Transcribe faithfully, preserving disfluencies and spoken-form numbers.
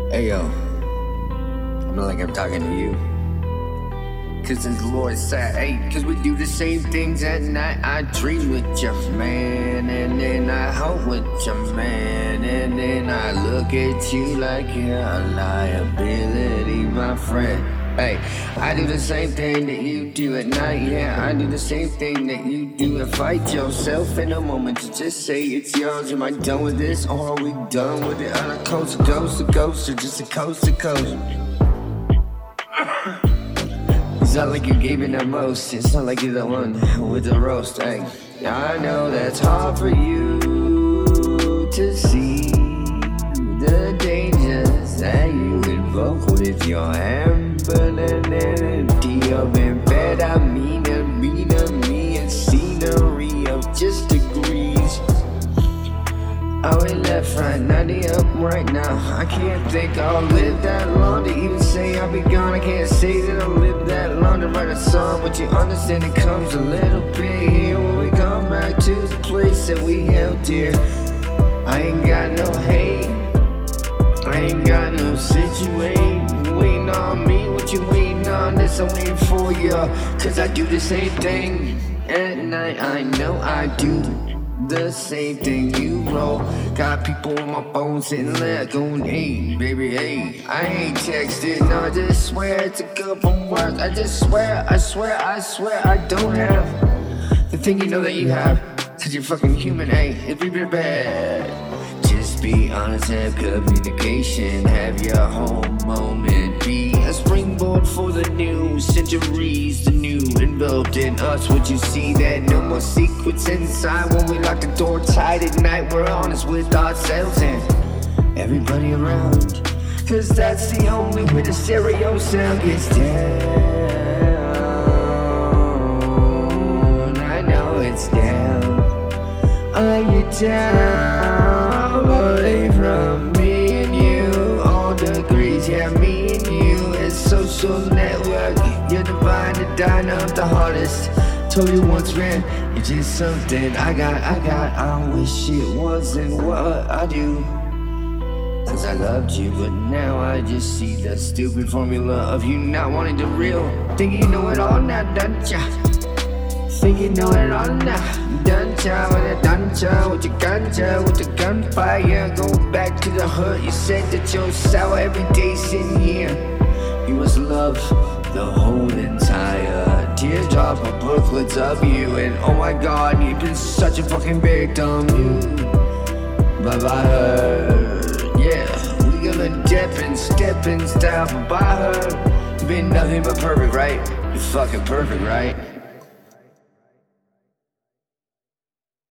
Hey yo, I'm not like I'm talking to you. Cause as the Lord said, hey, cause we do the same things at night. I dream with your man, and then I hope with your man, and then I look at you like you're a liability, my friend. Hey, I do the same thing that you do at night, yeah. I do the same thing that you do and fight yourself in a moment to just say it's yours. Am I done with this, or are we done with it? On a coast to coast to coast, or just a coast to coast? It's not like you gave it the most. It's not like you're the one with the roast. Hey, I know that's hard for you to see the dangers that you invoke with your ambulance of amphetamine, me and scenery of just degrees. I went left, right, ninety up right now. I can't think I'll live that long to even say I'll be gone. I can't say that I'll live that long to write a song, but you understand it comes a little bit here when we come back to the place that we held dear. I ain't got no hate, I ain't got no situation waiting on me. What you waiting on? This I'm waiting for you, cause I do the same thing at night. I know I do the same thing you roll. Got people on my phone sitting there going, hey, baby, hey. I ain't texted, no, I just swear it's a couple words. I just swear, I swear, I swear I don't have the thing you know that you have. Cause you're fucking human, hey, it'd be really bad. Just be honest, have communication, have your home moment, be a springboard for the new centuries, the new enveloped in us. Would you see that no more secrets inside when we lock the door tight at night? We're honest with ourselves and everybody around, cause that's the only way the stereo sound gets down. I know it's down. Are you down? Away from me and you, all degrees, yeah, me and you. It's social network, you're divine, the diner of the hardest. Told you once, man, you're just something I got, I got. I wish it wasn't what I do, cause I loved you, but now I just see the stupid formula of you not wanting the real. Think you know it all now, don't ya? Think you know it all now. Duncha with a duncha, with your ganja, with the gunfire. Go back to the hood, you said that you're sour every day sitting here. You must love the whole entire teardrop of booklets of you. And oh my god, you've been such a fucking victim. But by her, yeah, we gonna dip and step and style. But by her, you've been nothing but perfect, right? You're fucking perfect, right?